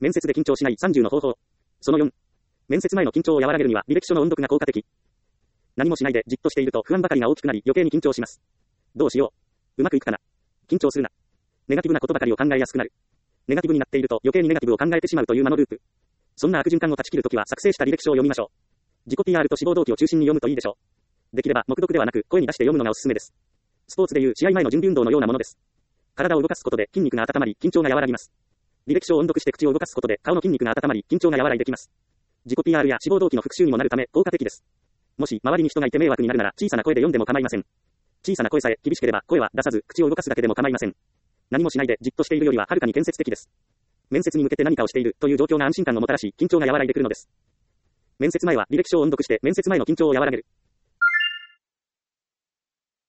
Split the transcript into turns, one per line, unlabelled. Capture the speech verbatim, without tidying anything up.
面接で緊張しないさんじゅうの方法。そのよん。面接前の緊張を和らげるには履歴書の音読が効果的。何もしないでじっとしていると不安ばかりが大きくなり余計に緊張します。どうしよう。うまくいくかな。緊張するな。ネガティブなことばかりを考えやすくなる。ネガティブになっていると余計にネガティブを考えてしまうという魔のループ。そんな悪循環を断ち切るときは作成した履歴書を読みましょう。自己 ピーアール と志望動機を中心に読むといいでしょう。できれば黙読ではなく声に出して読むのがおすすめです。スポーツでいう試合前の準備運動のようなものです。体を動かすことで筋肉が温まり緊張が和らぎます。履歴書を音読して口を動かすことで顔の筋肉が温まり緊張が和らいできます。自己 ピーアール や志望動機の復習にもなるため効果的です。もし周りに人がいて迷惑になるなら小さな声で読んでも構いません。小さな声さえ厳しければ声は出さず口を動かすだけでも構いません。何もしないでじっとしているよりははるかに建設的です。面接に向けて何かをしているという状況が安心感をもたらし緊張が和らいでくるのです。面接前は履歴書を音読して面接前の緊張を和らげる。